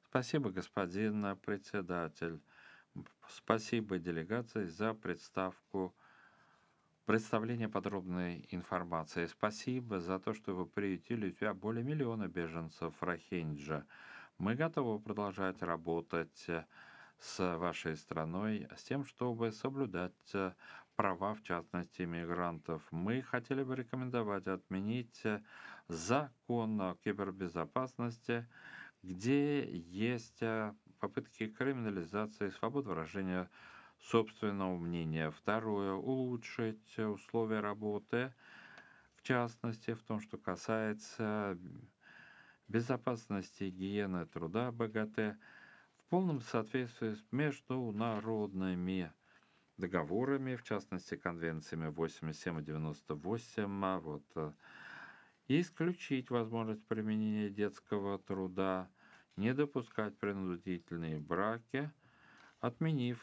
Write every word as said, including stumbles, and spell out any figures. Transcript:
Спасибо, господин э, председатель. М, Спасибо делегации за представку, представление подробной информации. Спасибо за то, что вы приютили у себя более миллиона беженцев Рохинджа. Мы готовы продолжать работать э, с вашей страной с тем, чтобы соблюдать э, права, в частности, мигрантов. Мы хотели бы рекомендовать отменить э, закон о кибербезопасности, где есть э, попытки криминализации свободы выражения собственного мнения. Второе — улучшить э, условия работы, в частности, в том, что касается безопасности и гигиены труда БГТ, в полном соответствии с международными договорами, в частности, конвенциями восемьдесят семь и девяносто восемь, а вот, э, и исключить возможность применения детского труда, не допускать принудительные браки, отменив